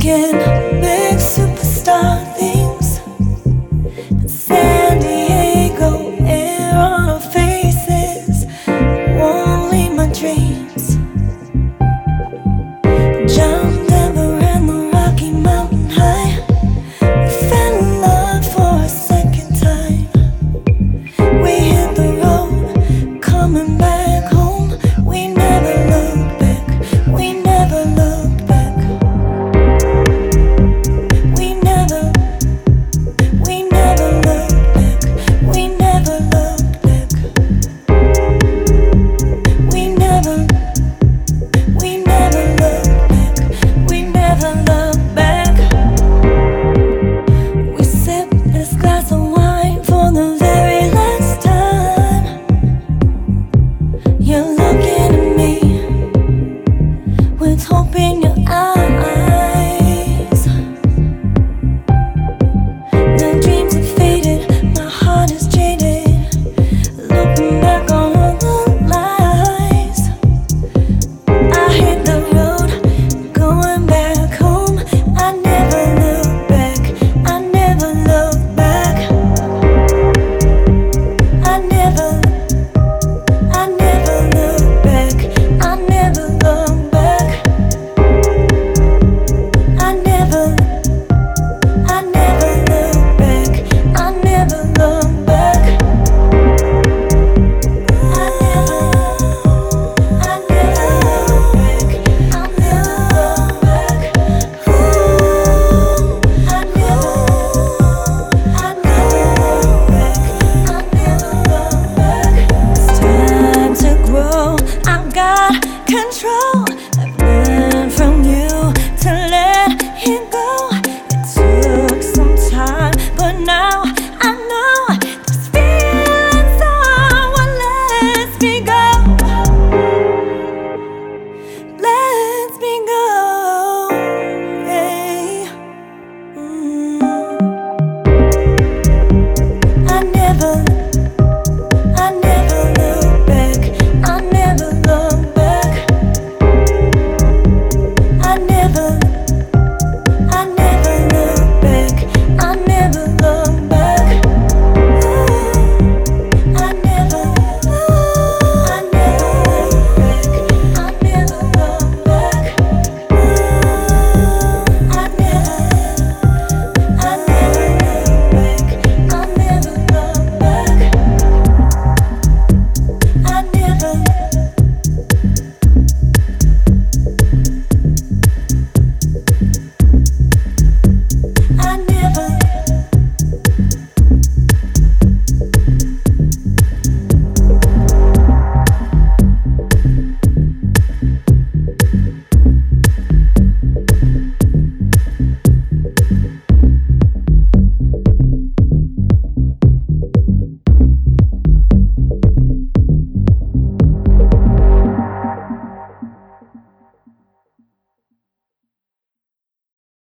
thinking big superstar things. San Diego, air on our faces, won't leave my dreams. John Denver and the Rocky Mountain High, we fell in love for a second time. We hit the road, coming back home. We never looked back, we never looked back. We never looked back, we never looked back. We never looked back, we never looked back. We sip this glass of wine for the very last time. You're looking